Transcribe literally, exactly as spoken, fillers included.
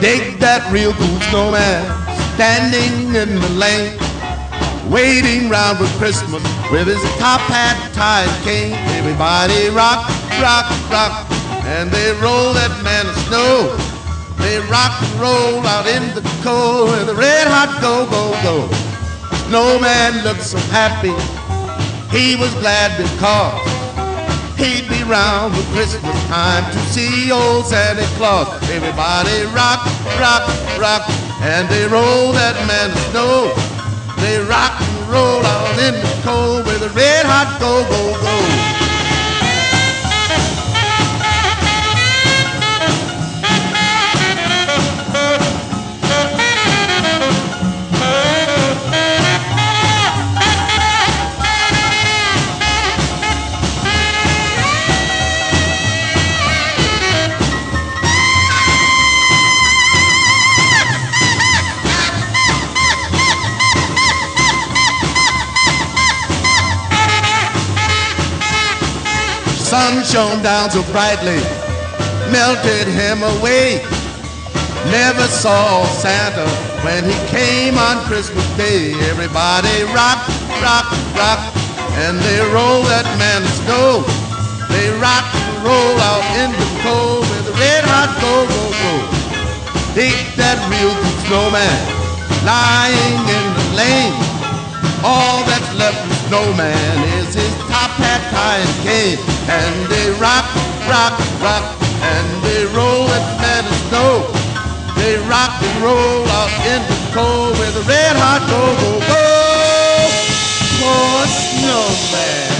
Dig that real cool snowman standing in the lane, waiting round for Christmas with his top hat, tie, and cane. Everybody rock, rock, rock, and they roll that man of snow. They rock and roll out in the cold with a red hot go, go, go. Snowman looked so happy, he was glad because he'd be round for Christmas time to see old Santa Claus. Everybody rock, rock, rock, and they roll that man of snow. They rock and roll out in the cold with a red hot go, go, go. Sun shone down so brightly, melted him away. Never saw Santa when he came on Christmas Day. Everybody rock, rock, rock, and they roll that man of snow. They rock and roll out in the cold with a red hot go, go, go. Dig that real good snowman lying in the lane. All that's left of snowman is his top hat, tie, and cane. And they rock, rock, rock, and they roll that man of snow. They rock and roll out in the cold with a red hot go, go, go. Poor snowman.